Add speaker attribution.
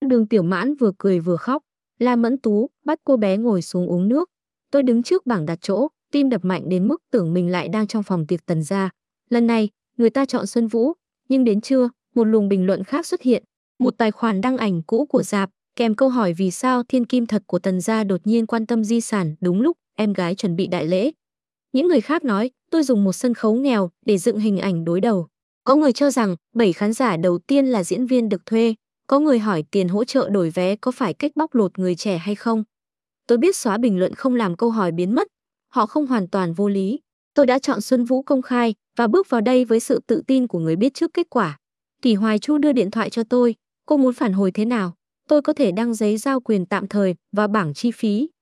Speaker 1: Đường Tiểu Mãn vừa cười vừa khóc. La Mẫn Tú bắt cô bé ngồi xuống uống nước. Tôi đứng trước bảng đặt chỗ, tim đập mạnh đến mức tưởng mình lại đang trong phòng tiệc Tần gia. Lần này, người ta chọn Xuân Vũ, nhưng đến trưa, một luồng bình luận khác xuất hiện. Một tài khoản đăng ảnh cũ của rạp, kèm câu hỏi vì sao thiên kim thật của Tần gia đột nhiên quan tâm di sản đúng lúc em gái chuẩn bị đại lễ. Những người khác nói, tôi dùng một sân khấu nghèo để dựng hình ảnh đối đầu. Có người cho rằng 7 khán giả đầu tiên là diễn viên được thuê, có người hỏi tiền hỗ trợ đổi vé có phải cách bóc lột người trẻ hay không. Tôi biết xóa bình luận không làm câu hỏi biến mất, họ không hoàn toàn vô lý. Tôi đã chọn Xuân Vũ công khai và bước vào đây với sự tự tin của người biết trước kết quả. Tỷ Hoài Chu đưa điện thoại cho tôi, cô muốn phản hồi thế nào? Tôi có thể đăng giấy giao quyền tạm thời và bảng chi phí.